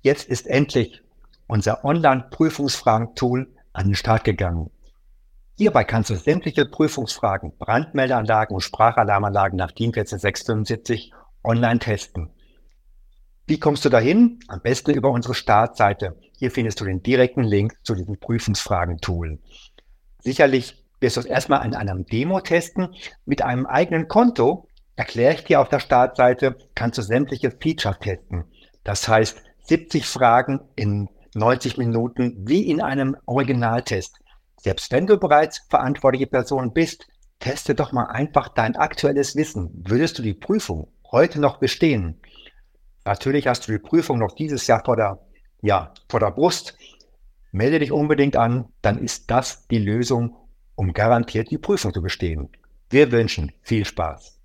Jetzt ist endlich unser Online-Prüfungsfragen-Tool an den Start gegangen. Hierbei kannst du sämtliche Prüfungsfragen, Brandmeldeanlagen und Sprachalarmanlagen nach DIN 14675 online testen. Wie kommst du dahin? Am besten über unsere Startseite. Hier findest du den direkten Link zu diesem Prüfungsfragen-Tool. Sicherlich wirst du es erstmal in einem Demo testen. Mit einem eigenen Konto, erkläre ich dir auf der Startseite, kannst du sämtliche Features testen. Das heißt, 70 Fragen in 90 Minuten wie in einem Originaltest. Selbst wenn du bereits verantwortliche Person bist, teste doch mal einfach dein aktuelles Wissen. Würdest du die Prüfung heute noch bestehen? Natürlich hast du die Prüfung noch dieses Jahr vor der Brust. Melde dich unbedingt an, dann ist das die Lösung, um garantiert die Prüfung zu bestehen. Wir wünschen viel Spaß.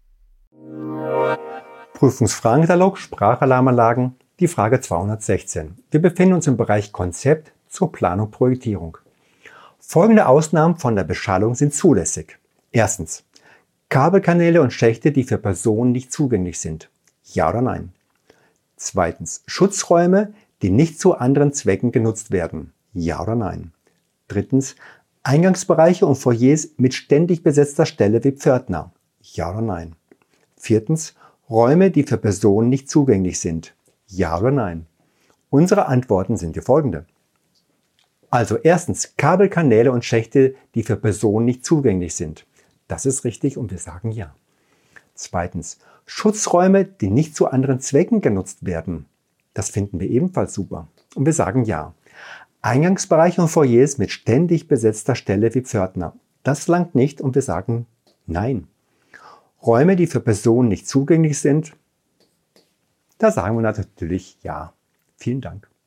Prüfungsfragenkatalog Sprachalarmanlagen, die Frage 216. Wir befinden uns im Bereich Konzept zur Planung Projektierung. Folgende Ausnahmen von der Beschallung sind zulässig. Erstens, Kabelkanäle und Schächte, die für Personen nicht zugänglich sind. Ja oder nein? Zweitens, Schutzräume, die nicht zu anderen Zwecken genutzt werden. Ja oder nein? Drittens, Eingangsbereiche und Foyers mit ständig besetzter Stelle wie Pförtner. Ja oder nein? Viertens, Räume, die für Personen nicht zugänglich sind. Ja oder nein? Unsere Antworten sind die folgende. Also erstens, Kabelkanäle und Schächte, die für Personen nicht zugänglich sind. Das ist richtig und wir sagen ja. Zweitens, Schutzräume, die nicht zu anderen Zwecken genutzt werden. Das finden wir ebenfalls super und wir sagen ja. Eingangsbereiche und Foyers mit ständig besetzter Stelle wie Pförtner. Das langt nicht und wir sagen nein. Räume, die für Personen nicht zugänglich sind, da sagen wir natürlich ja. Vielen Dank.